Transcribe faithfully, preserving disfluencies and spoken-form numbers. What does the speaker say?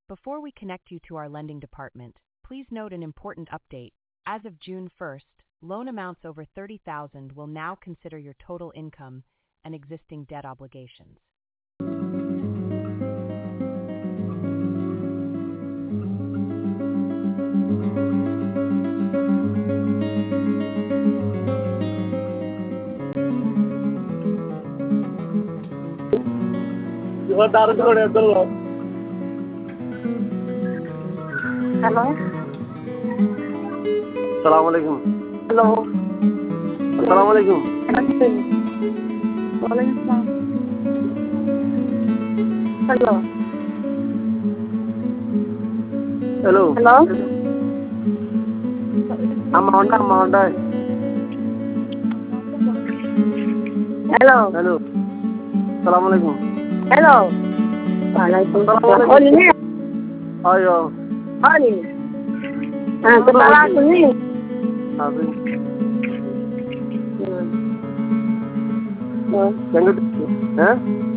Before we connect you to our lending department, please note an important update. As of June first, loan amounts over thirty thousand will now consider your total income and existing debt obligations. Hello. Assalamualaikum. Hello. Assalamualaikum. Waalaikumsalam. Hello. Hello. Hello. Amanda, Amanda. Hello. Hello. Assalamualaikum. Hello. Waalaikumsalam. Oh ini. Ayo. Oh ini. Ah, kepala aku nih. Apa? Hmm. Yang itu, eh?